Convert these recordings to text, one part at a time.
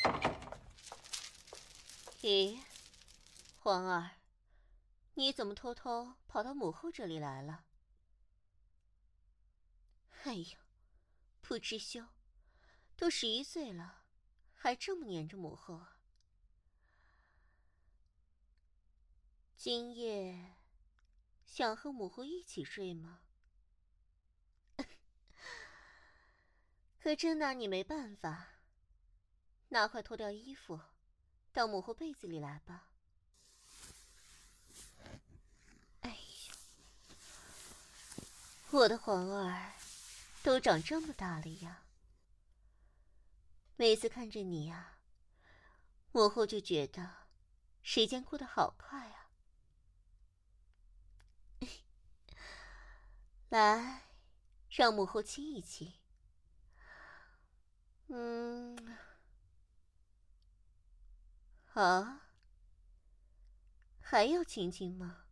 咦，皇儿，你怎么偷偷跑到母后这里来了？哎呦，不知羞，都11岁了，还这么黏着母后啊！今夜想和母后一起睡吗？可真拿你没办法，拿快脱掉衣服，到母后被子里来吧。哎呦，我的皇儿都长这么大了呀，每次看着你呀，母后就觉得时间过得好快啊。来，让母后亲一亲。啊，还要亲亲吗？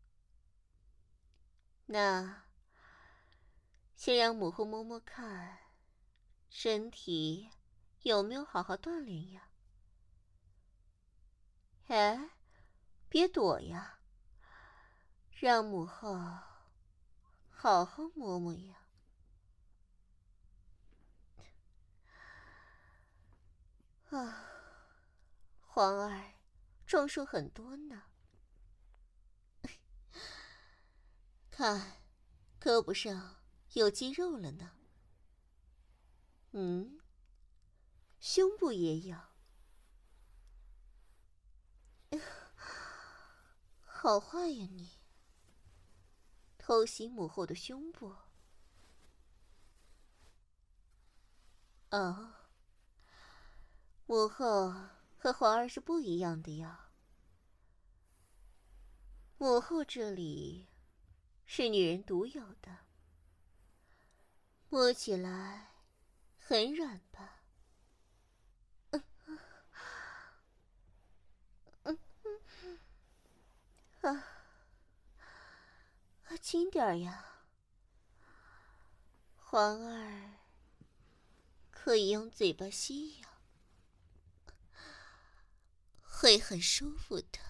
那先让母后摸摸看，身体有没有好好锻炼呀？哎，别躲呀，让母后好好摸摸呀。啊，皇儿，壮硕很多呢，看，胳膊上有肌肉了呢。胸部也有，好坏呀你！偷袭母后的胸部。哦，母后和皇儿是不一样的呀。母后这里是女人独有的，摸起来很软吧？轻点儿呀，皇儿可以用嘴巴吸呀，会很舒服的。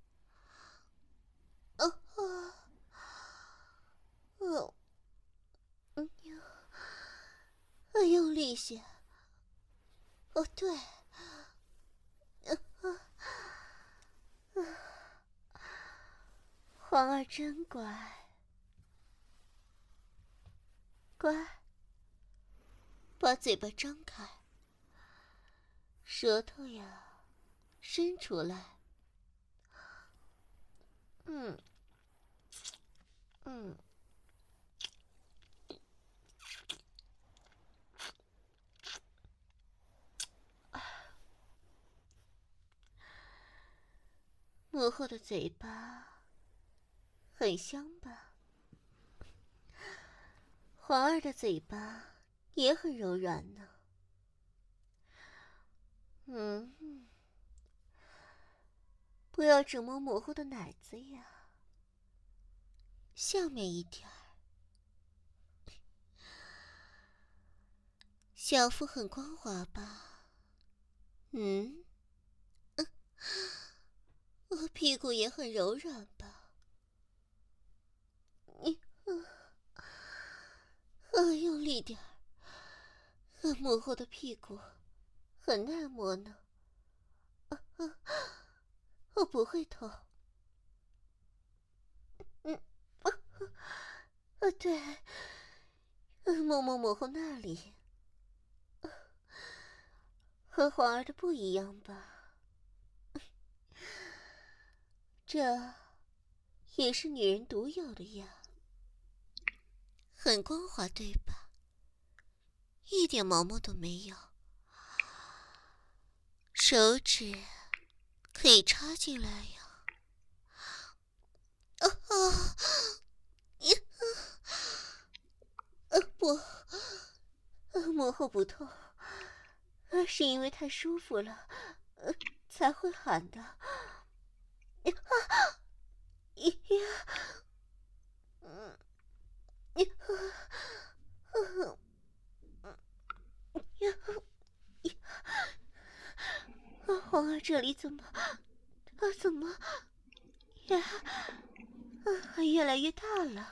用力些。哦，对，皇儿真乖，乖，把嘴巴张开，舌头呀伸出来。母后的嘴巴很香吧？皇儿的嘴巴也很柔软呢。不要只摸母后的奶子呀，下面一点儿。小腹很光滑吧？我屁股也很柔软吧？用力点儿，母后的屁股很耐摸呢。我不会痛。对，摸摸母后那里，和皇儿的不一样吧？这也是女人独有的呀，很光滑，对吧？一点毛毛都没有，手指可以插进来呀。不，母后不痛，是因为太舒服了，才会喊的。 这里怎么越来越大了？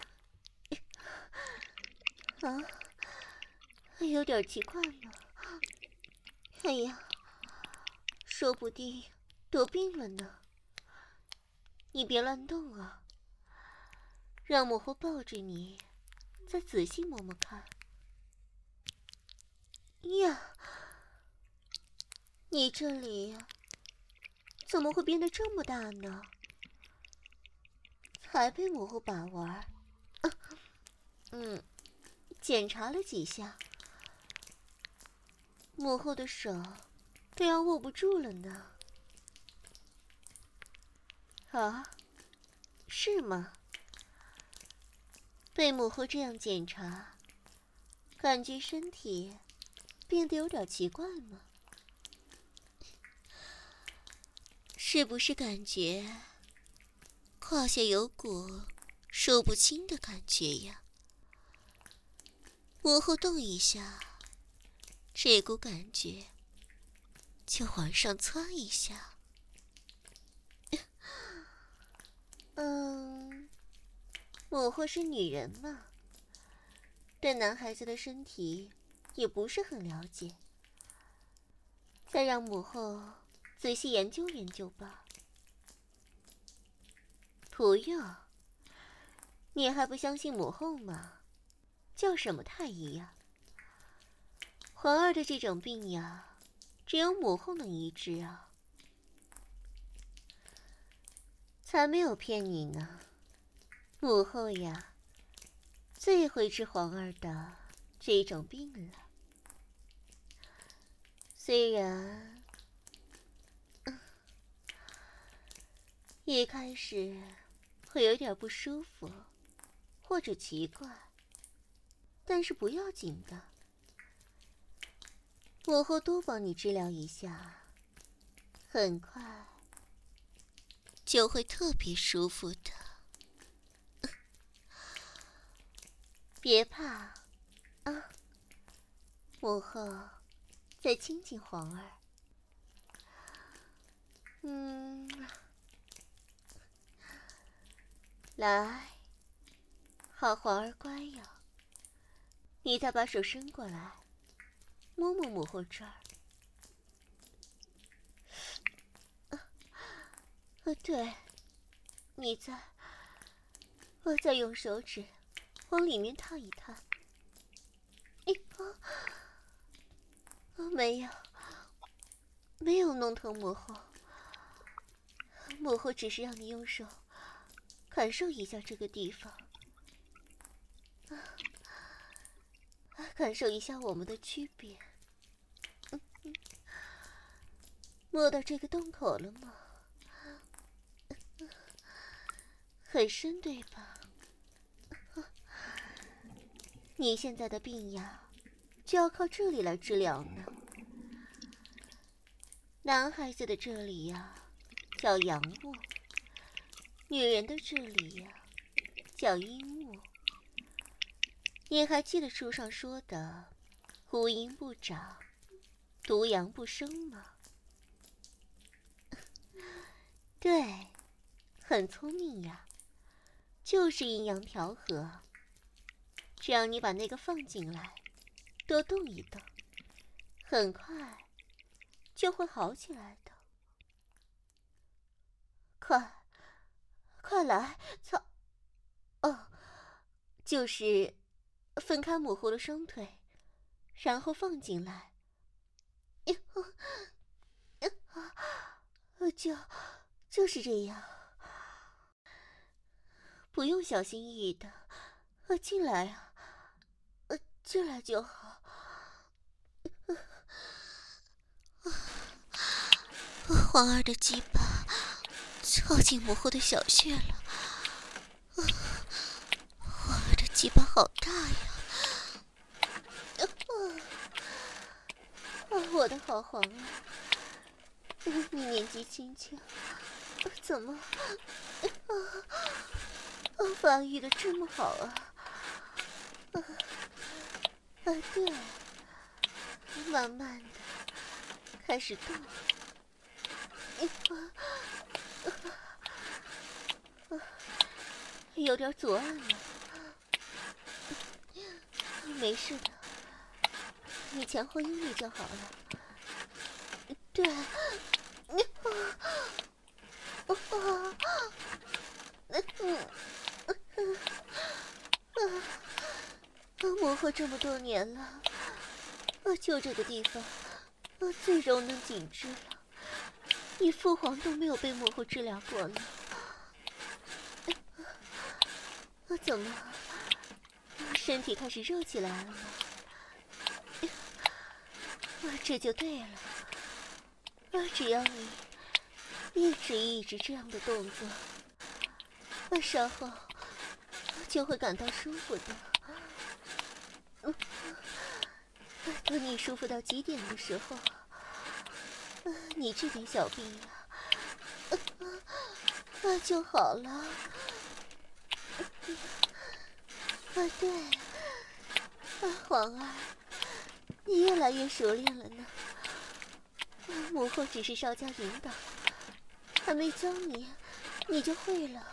有点奇怪嘛。哎呀，说不定得病了呢。你别乱动啊，让母后抱着你，再仔细摸摸看。呀，你这里怎么会变得这么大呢？才被母后把玩。检查了几下，母后的手都要握不住了呢。啊，是吗？被母后这样检查，感觉身体变得有点奇怪吗？是不是感觉胯下有股说不清的感觉呀？母后动一下，这股感觉就往上窜一下。母后是女人嘛，对男孩子的身体也不是很了解，再让母后仔细研究研究吧。不用，你还不相信母后吗？叫什么太医呀？皇儿的这种病呀，只有母后能医治啊。才没有骗你呢，母后呀，最会治皇儿的这种病了。虽然一开始会有点不舒服或者奇怪，但是不要紧的，母后多帮你治疗一下，很快就会特别舒服的。别怕啊，母后再亲亲皇儿。来，好皇儿乖呀，你再把手伸过来，摸摸母后这儿。对，我再用手指往里面探一探。没有弄疼母后，母后只是让你用手感受一下这个地方，感受一下我们的区别。摸到这个洞口了吗？很深对吧？你现在的病呀，就要靠这里来治疗呢。男孩子的这里呀，叫阳物；女人的这里呀，叫阴物。你还记得书上说的“无阴不长，独阳不生”吗？对，很聪明呀，就是阴阳调和。只要你把那个放进来，多动一动，很快就会好起来的。快来！就是分开母后的双腿，然后放进来。就是这样，不用小心翼翼的，进来啊，进来就好。皇儿的鸡巴靠近母后的小穴了，皇儿的鸡巴好大呀！我的好皇儿，你年纪轻轻，怎么发育的这么好啊？对，慢慢的开始动， 有点左岸了，没事的，你前后用力就好了。对，磨合这么多年了，就这个地方，最柔嫩紧致了。你父皇都没有被磨合治疗过呢。怎么，身体开始热起来了吗？这就对了。只要你一直这样的动作，稍后就会感到舒服的。等你舒服到极点的时候，你这点小病呀，就好了。对，皇儿，你越来越熟练了呢。母后只是稍加引导，还没教你，你就会了。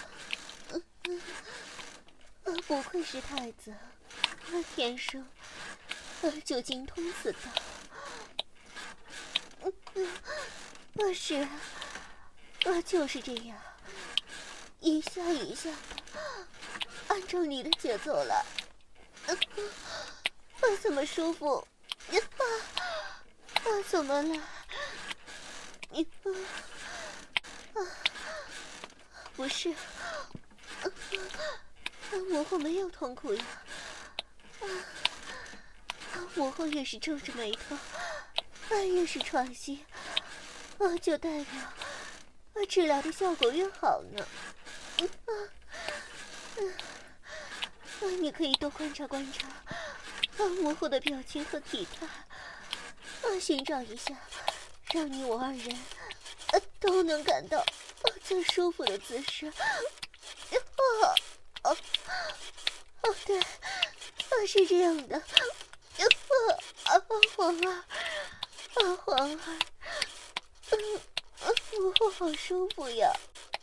不愧是太子，天生就精通此道。是，就是这样，一下一下的，按照你的节奏来。怎么舒服？怎么了？你不是，母后没有痛苦呀。母后越是皱着眉头，越是喘息，就代表治疗的效果越好呢。你可以多观察观察母后的表情和体态，寻找一下让你我二人都能感到最舒服的姿势。对，是这样的。皇儿，皇儿，母后好舒服呀。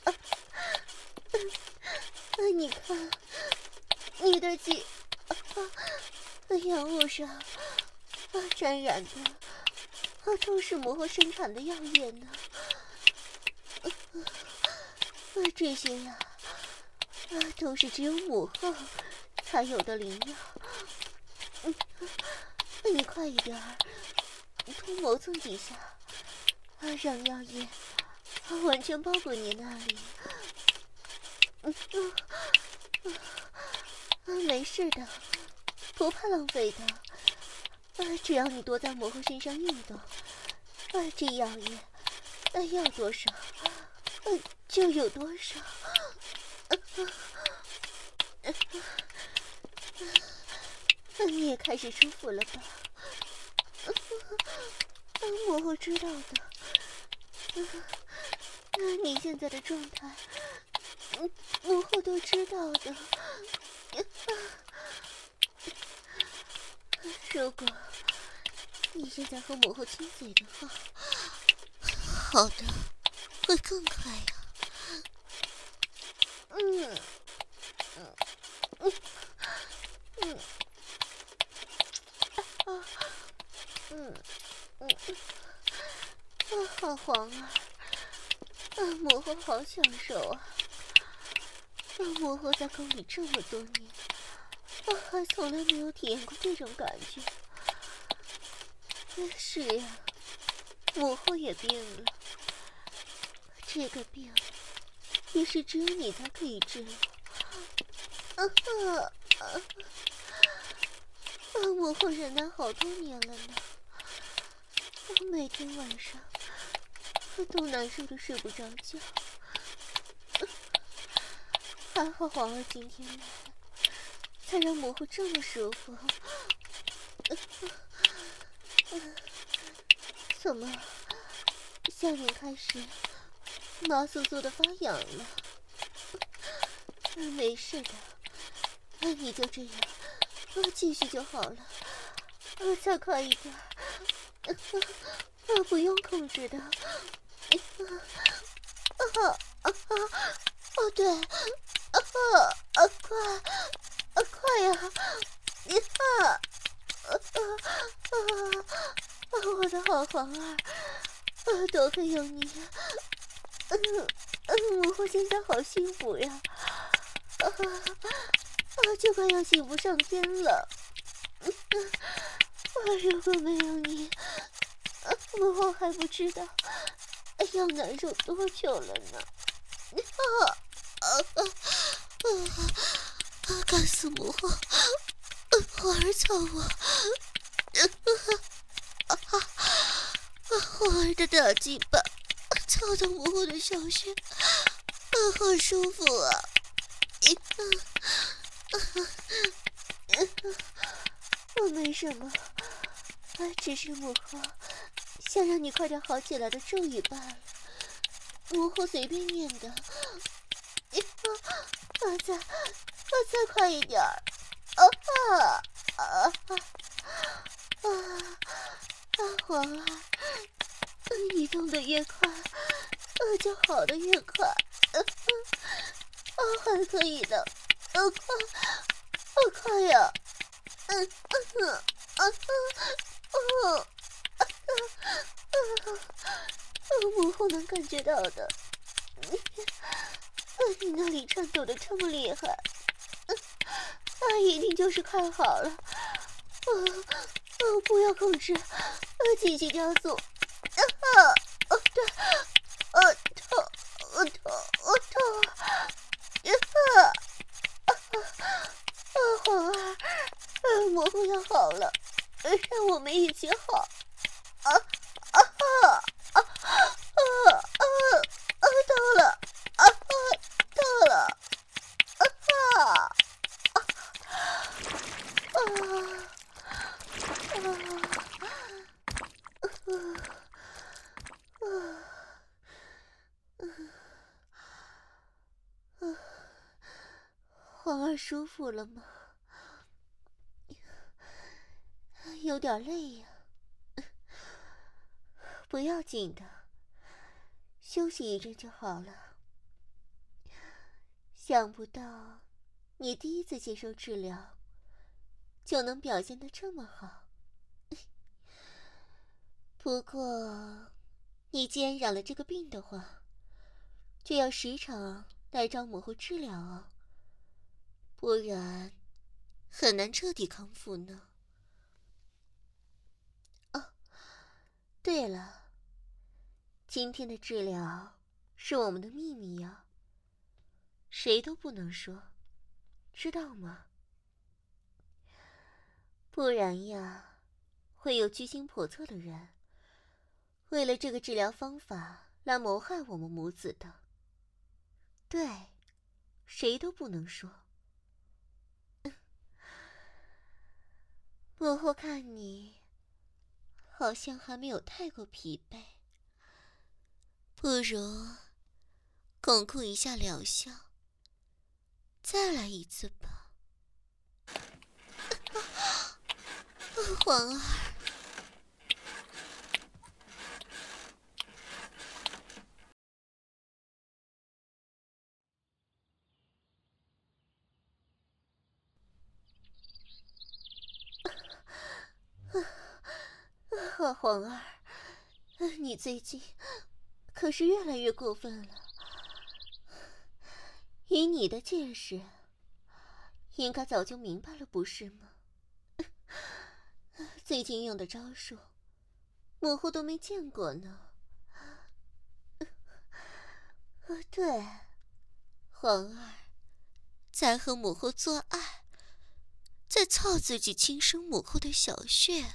你看，你的脊阳物上沾染的都是母后生产的药液呢。这些呀，都是只有母后才有的灵药。你快一点儿，多磨蹭几下，让药液完全包裹你那里。没事的，不怕浪费的。只要你多在母后身上运动，这药液要多少就有多少。你也开始舒服了吧？母后知道的。你现在的状态，母后都知道的。如果你现在和母后亲嘴的话，好的，会更快呀。好皇儿，母后好享受啊！母后在宫里这么多年，还从来没有体验过这种感觉。是呀，母后也病了，这个病也是只有你才可以治疗。母后忍耐好多年了呢，每天晚上都难受的睡不着觉。还好皇儿今天来，才让母后这么舒服。怎么，下面开始麻酥酥的发痒了？没事的，你就这样继续就好了。再快一点，不用控制的， 哦对，快呀！我的好皇儿，多亏有你，母后现在好幸福呀！就快要喜不上天了。如果没有你，母后还不知道要难受多久了呢。干死母后！皇儿操我！皇儿的大鸡巴操到母后的小穴，好舒服啊！我没什么，只是母后想让你快点好起来的咒语罢了。母后随便念的。再快一点儿！皇儿，你动得越快，就好的越快。还可以的，快呀！母后能感觉到的。你那里颤抖的这么厉害，一定就是快好了。不要控制，继续加速。对，痛！皇儿，母后要好了，让我们一起好。到了，到了，皇儿舒服了吗？有点累呀。不要紧的，休息一阵就好了。想不到你第一次接受治疗就能表现得这么好。不过你既然染了这个病的话，就要时常来找母后治疗哦，不然很难彻底康复呢。哦，对了，今天的治疗是我们的秘密呀，谁都不能说，知道吗？不然呀，会有居心叵测的人为了这个治疗方法来谋害我们母子的。对，谁都不能说。母后看你好像还没有太过疲惫，不如巩固一下疗效，再来一次吧。皇儿，皇儿，你最近可是越来越过分了。以你的见识，应该早就明白了，不是吗？最近用的招数，母后都没见过呢。对，皇儿在和母后做爱，在操自己亲生母后的小穴。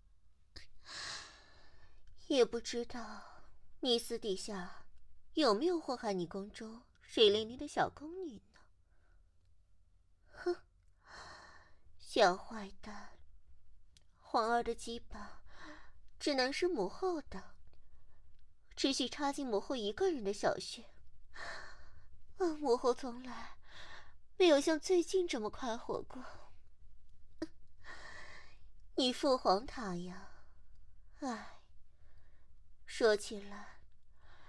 也不知道你私底下有没有祸害你宫中水灵灵的小宫女呢？哼，小坏蛋，皇儿的鸡巴只能是母后的，只许插进母后一个人的小穴。母后从来没有像最近这么快活过。你父皇他呀，唉，说起来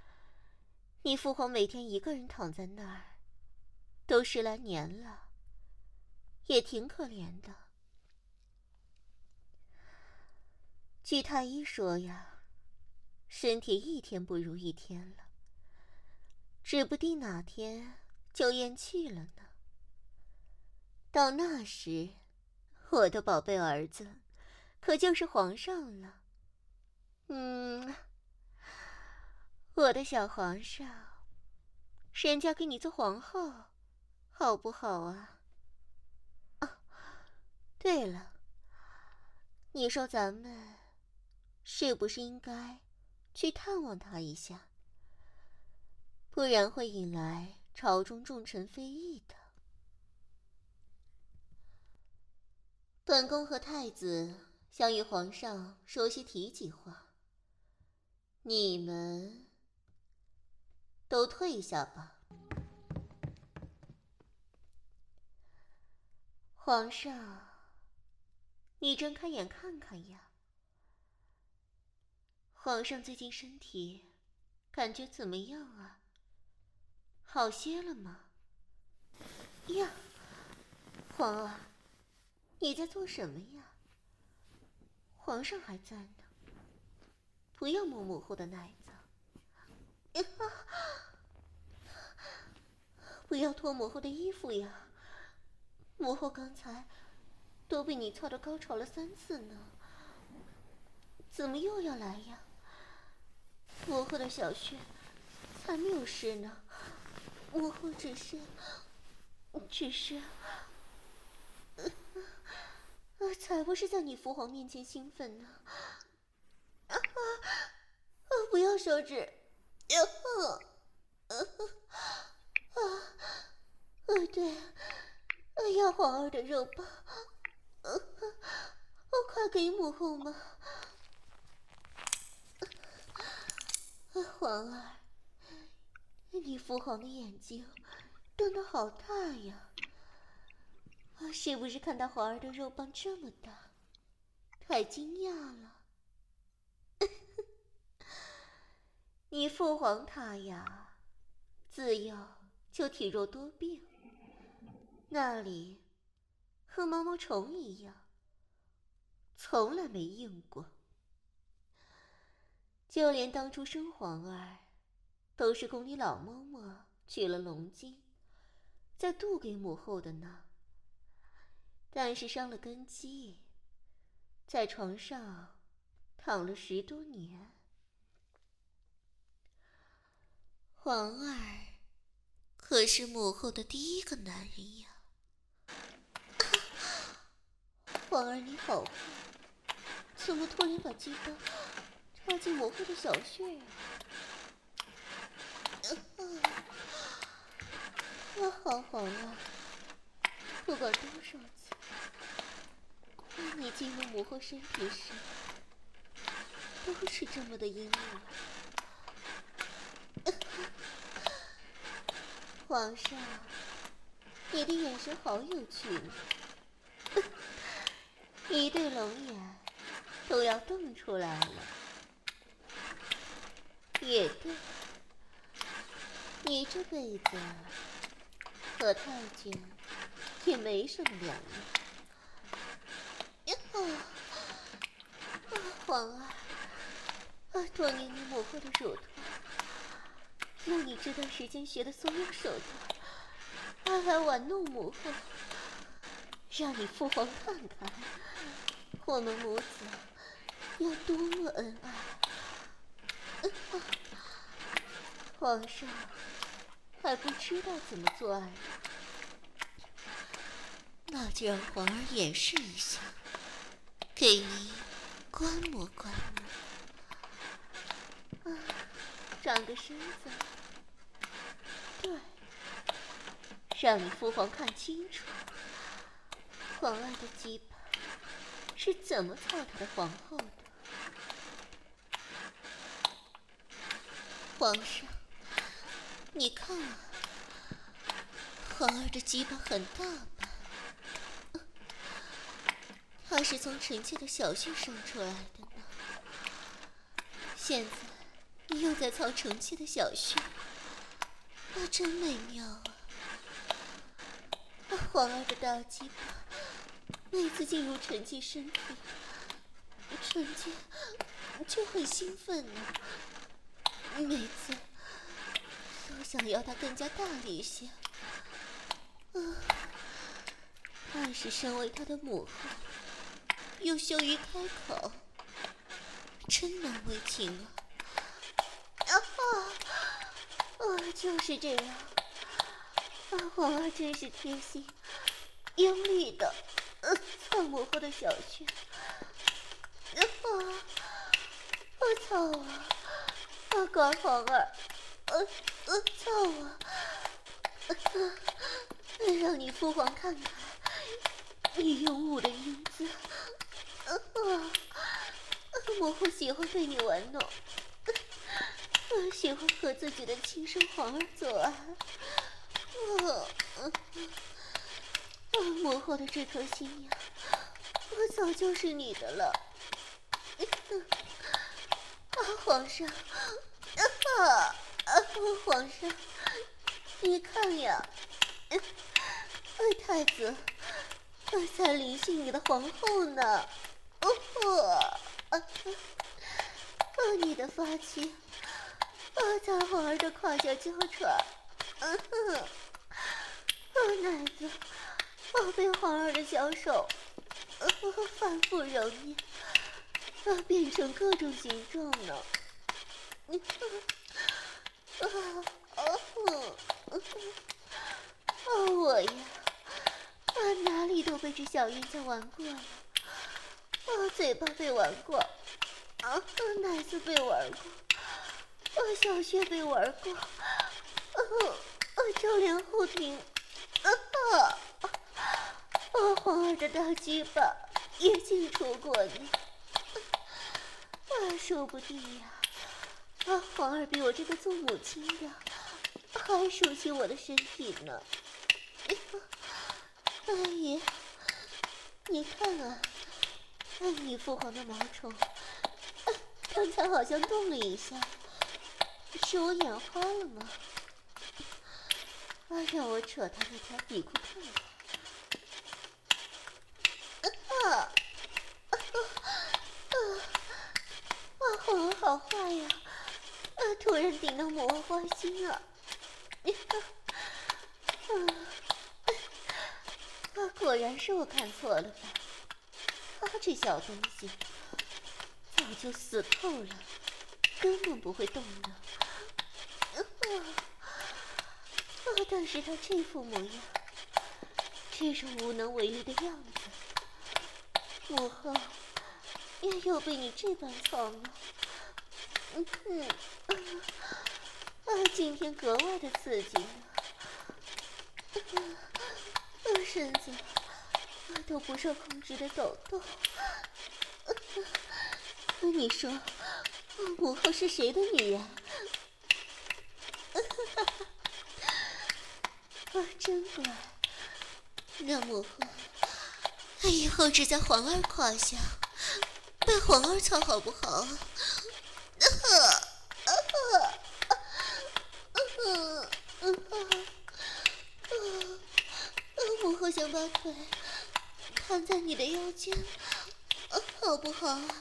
你父皇每天一个人躺在那儿，都10来年了，也挺可怜的。据太医说呀，身体一天不如一天了，指不定哪天就咽气了呢。到那时，我的宝贝儿子可就是皇上了。我的小皇上，人家给你做皇后，好不好啊？对了，你说咱们是不是应该去探望他一下？不然会引来朝中重臣非议的。本宫和太子想与皇上说些体己话，你们都退下吧。皇上，你睁开眼看看呀。皇上最近身体感觉怎么样啊？好些了吗？呀，皇儿，你在做什么呀？皇上还在呢，不要摸母后的奶子。不要脱母后的衣服呀！母后刚才都被你操得高潮了3次呢，怎么又要来呀？母后的小穴才没有湿呢，母后只是，才不是在你父皇面前兴奋呢。不要手指！对，要皇儿的肉棒，快给母后嘛！皇儿，你父皇的眼睛瞪得好大呀！是不是看到皇儿的肉棒这么大，太惊讶了？你父皇他呀，自幼就体弱多病，那里和毛毛虫一样，从来没硬过。就连当初生皇儿，都是宫里老嬷嬷取了龙筋，再渡给母后的呢。但是伤了根基，在床上躺了10多年。皇儿可是母后的第一个男人呀！皇儿你好坏，怎么突然把鸡刀插进母后的小穴呀？好皇儿，不管多少次，你进入母后身体时，都是这么的阴郁。皇上，你的眼神好有趣呢，一对龙眼都要瞪出来了。也对，你这辈子和太监也没什么两样。皇儿，多年你母后的乳头，用你这段时间学的所有手段，来玩弄母后，让你父皇看看，我们母子有多么恩爱。皇上还不知道怎么做爱，那就让皇儿演示一下，给您观摩观摩。转个身子，对，让你父皇看清楚，皇儿的鸡巴是怎么操他的皇后的。皇上，你看啊，皇儿的鸡巴很大吧？他是从臣妾的小穴生出来的呢，现在又在操臣妾的小穴， 真美妙啊！皇儿的大鸡巴每次进入臣妾身体，臣妾就很兴奋呢。每次都想要它更加大力一些。但是身为他的母后，又羞于开口，真难为情啊！就是这样。皇儿真是贴心，用力的操母后的小穴。操啊！乖皇儿，操啊！让你父皇看看你勇武的英姿。母后喜欢被你玩弄，喜欢和自己的亲生皇儿做爱。母后的这颗心呀，早就是你的了。皇上，皇上，你看呀，太子在临幸你的皇后呢。你的发妻在皇儿的胯下娇喘。奶子被皇儿的小手反复揉捏，变成各种形状呢。我呀，哪里都被这小冤家玩过了。嘴巴被玩过，奶子被玩过，小穴被玩过，就连后庭，皇儿的大鸡巴也进出过你。说不定呀，皇儿比我这个做母亲的还熟悉我的身体呢。爷，你看啊，你父皇的毛虫刚才好像动了一下，是我眼花了吗？让我扯他那条底裤看看。皇儿好坏呀！突然顶到母后花心啊！果然是我看错了吧？他这小东西早就死透了，根本不会动的。但是他这副模样，这种无能为力的样子，母后也有被你这般操吗？今天格外的刺激呢。身子都不受控制的抖动。你说母后是谁的女人？真乖。那母后以后只在皇儿胯下被皇儿操好不好？母后想把腿扛在你的腰间，好不好啊？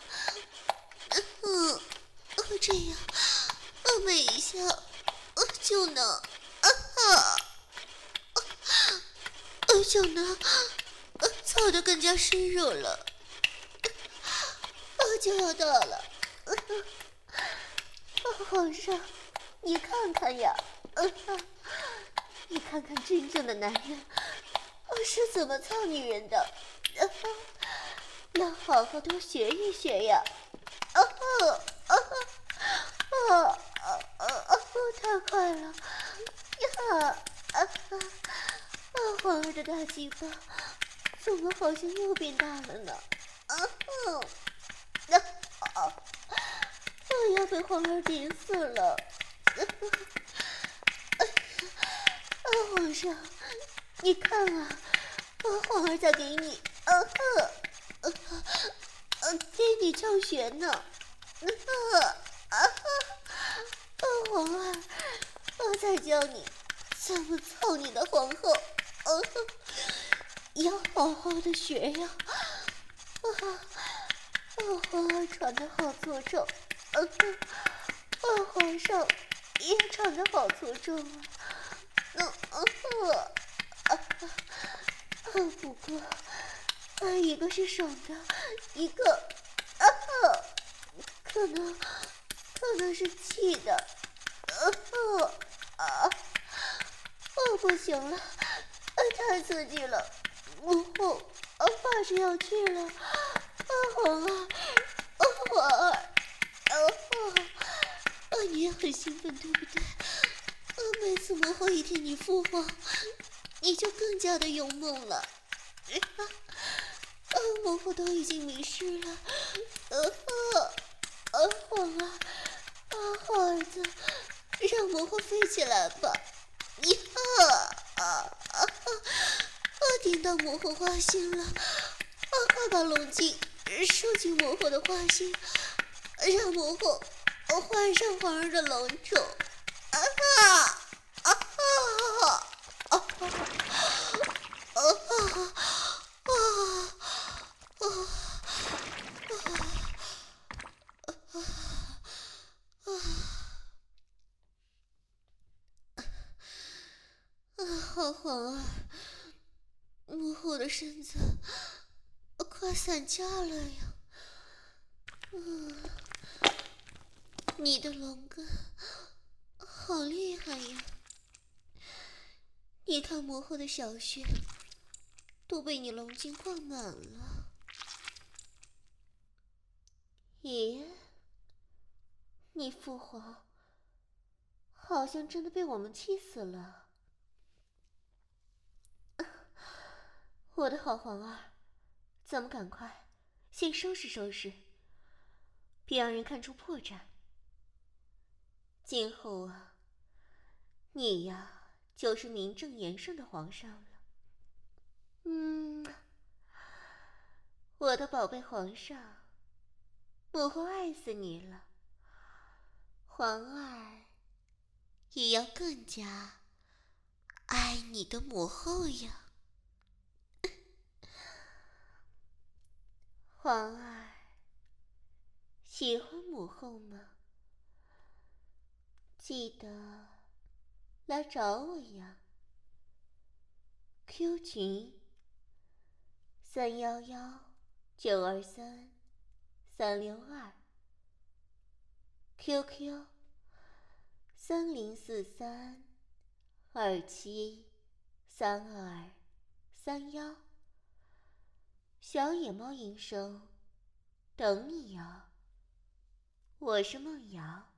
这样，每一下就能操得更加深入了。就要到了。皇上，你看看呀，你看看真正的男人是怎么操女人的，要好好多学一学呀。太快了呀！皇儿的大鸡巴怎么好像又变大了呢？要被皇儿顶死了！皇上，你看啊，皇儿在给你，给你教学呢。皇儿，我在教你怎么操你的皇后？要好好的学呀！皇儿传的好粗重，皇上也传的好粗重不过一个是爽的，一个可能是气的，不行了，太刺激了，母后怕是要去了，皇儿，你也很兴奋对不对？每次母后一听你父皇，你就更加的勇猛了。母后都已经迷失了。皇儿，好儿子，让母后飞起来吧。听到母后花心了，快把龙筋收进母后的花心，让母后换上皇儿的龙种。好皇儿，母后的身子快散架了呀！你的龙根好厉害呀！你看母后的小穴都被你龙筋灌满了。咦，你父皇好像真的被我们气死了。我的好皇儿，咱们赶快先收拾收拾，别让人看出破绽。今后你呀就是名正言顺的皇上了。我的宝贝皇上，母后爱死你了，皇儿也要更加爱你的母后呀。皇儿喜欢母后吗？记得来找我呀。Q 群311-923-362， QQ 3043-273231，小野猫营生等你呀。我是梦瑶。